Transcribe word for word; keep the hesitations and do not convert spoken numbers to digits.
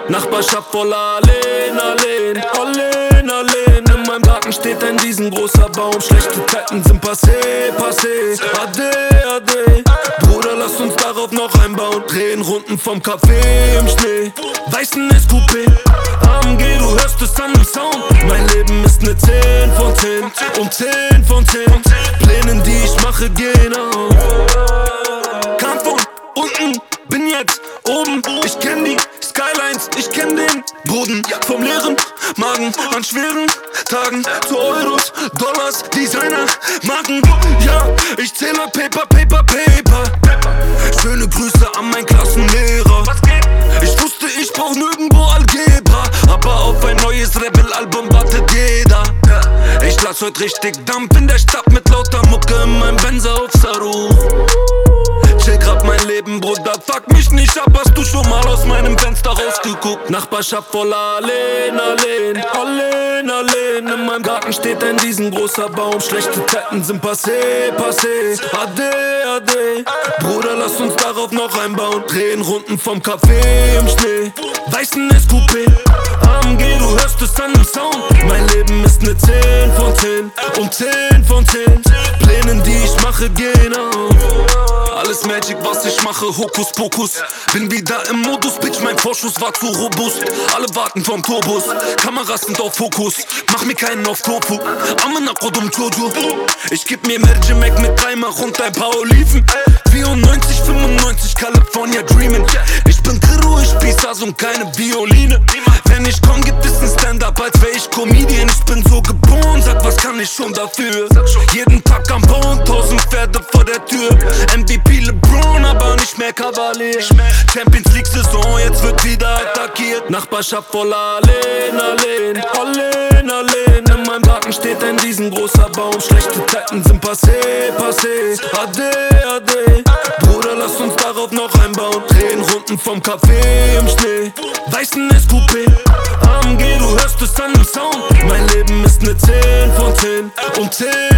Nachbarschaft voller Alleen, Alleen, Alleen, Alleen. In meinem Garten steht ein riesengroßer Baum. Schlechte Zeiten sind passé, passé. Ade, ade. Bruder, lass uns darauf noch einbauen. Drehen Runden vom Café im Schnee. Weißen S Coupé. A M G, du hörst es an dem Sound. Mein Leben ist ne zehn von zehn und zehn von zehn. Plänen, die ich mache, gehen auf. Kam von unten, bin jetzt oben. Ich kenn die Skylines, ich kenn den Boden. Vom leeren Magen an schweren Tagen zu Euros, Dollars, Designer, Marken. Ja, ich zähle Paper, Paper, Paper. Schöne Grüße an meinen Klassenlehrer. Ich wusste, ich brauch nirgendwo Algebra, aber auf ein neues Rebel-Album wartet jeder. Ich lass heute richtig Dampf in der Stadt mit lauter Mucke in meinem Benzer auf Saru. Chill grad mein Leben, Bruder, fuck mich nicht ab. Hast du schon mal aus meinem Fenster rausgeguckt? Nachbarschaft voller Alleen, Alleen, Alleen, Alleen. In meinem Garten steht ein riesengroßer Baum. Schlechte Zeiten sind passé, passé. Ade, ade. Bruder, lass uns darauf noch einbauen. Drehen Runden vom Café im Schnee. Weißen S Coupé. A M G, du hörst es an dem Sound. Mein Leben ist ne zehn von zehn und zehn von zehn. Plänen, die ich mache, gehen auf. Alles Magic, was ich mache, Hokus Pokus. Bin wieder im Modus, Bitch, mein Vorschuss war zu robust. Alle warten vom Turbus, Kameras sind auf Fokus. Mach mir keinen auf Tofu, Amenakodum Jojo. Ich geb mir Mercimek mit dreimal und ein paar Oliven. vierundneunzig, fünfundneunzig, California Dreamin'. Ich bin Kiro, ich spiel Sass und keine Violine. Wenn ich komm, gibt es ein Stand-Up, als wär ich Comedian. Ich bin so geboren, sag, was kann ich schon dafür? Jeden Tag am Bauen, tausend Pferde vor der Tür. M V P LeBron, aber nicht mehr Kavalier. Champions League Saison, jetzt wird wieder attackiert. Nachbarschaft voller Alleen, Alleen, Alleen, Alleen. In meinem Garten steht ein riesengroßer Baum. Schlechte Zeiten sind passé, passé. Ade, ade. Bruder, lass uns darauf noch einbauen. Drehen Runden vom Café im Schnee. Weißen S Coupé. A M G, du hörst es an dem Sound. Mein Leben ist ne zehn von zehn und zehn